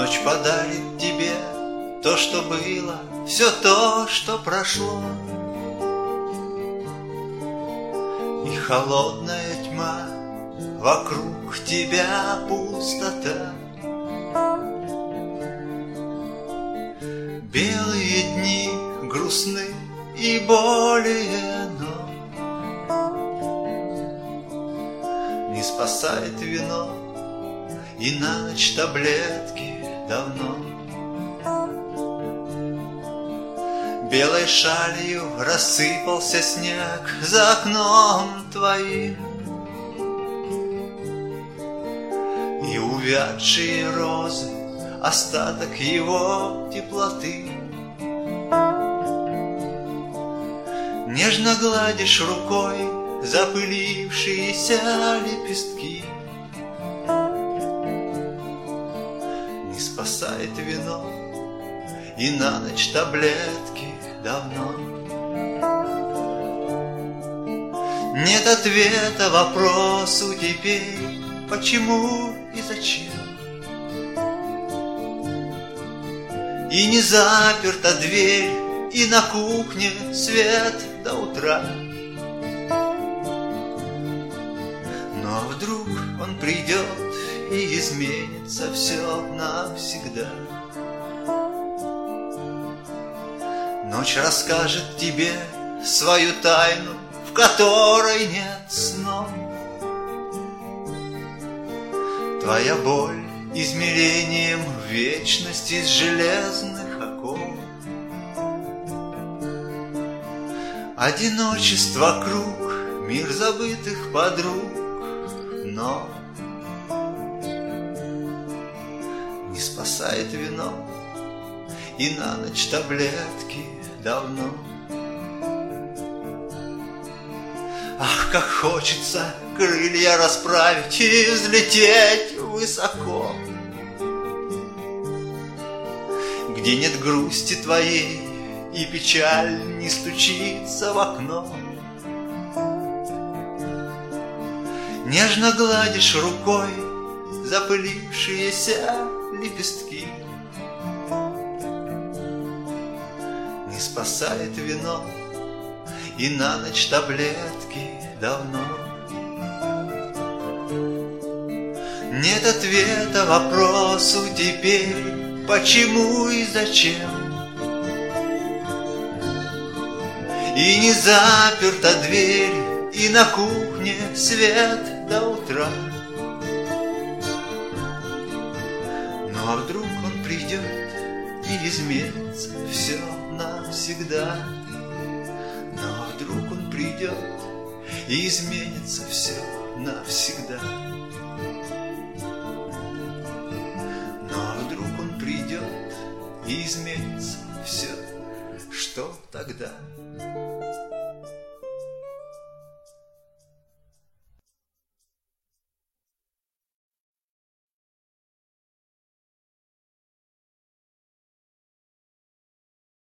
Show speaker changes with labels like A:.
A: Ночь подарит тебе то, что было, все то, что прошло. И холодная тьма, вокруг тебя пустота. Белые дни грустны и более, но не спасает вино, и на ночь таблетки давно. Белой шалью рассыпался снег за окном твоим, и увядшие розы — остаток его теплоты. Нежно гладишь рукой запылившиеся лепестки. Не спасает вино, и на ночь таблетки давно. Нет ответа вопросу теперь, почему и зачем. И не заперта дверь, и на кухне свет до утра. Но вдруг он придет, и изменится все навсегда. Ночь расскажет тебе свою тайну, в которой нет снов. Твоя боль измерением вечности из железных оков. Одиночество круг, мир забытых подруг, но не спасает вино, и на ночь таблетки давно. Ах, как хочется крылья расправить и взлететь высоко, где нет грусти твоей, и печаль не стучится в окно. Нежно гладишь рукой запылившиеся лепестки. Не спасает вино, и на ночь таблетки давно. Нет ответа вопросу теперь, почему и зачем. И не заперта дверь, и на кухне свет до утра. Ну а вдруг он придет, и изменится все навсегда. Ну а вдруг он придет, и изменится все навсегда. Ну а вдруг он придет, и изменится все, что тогда?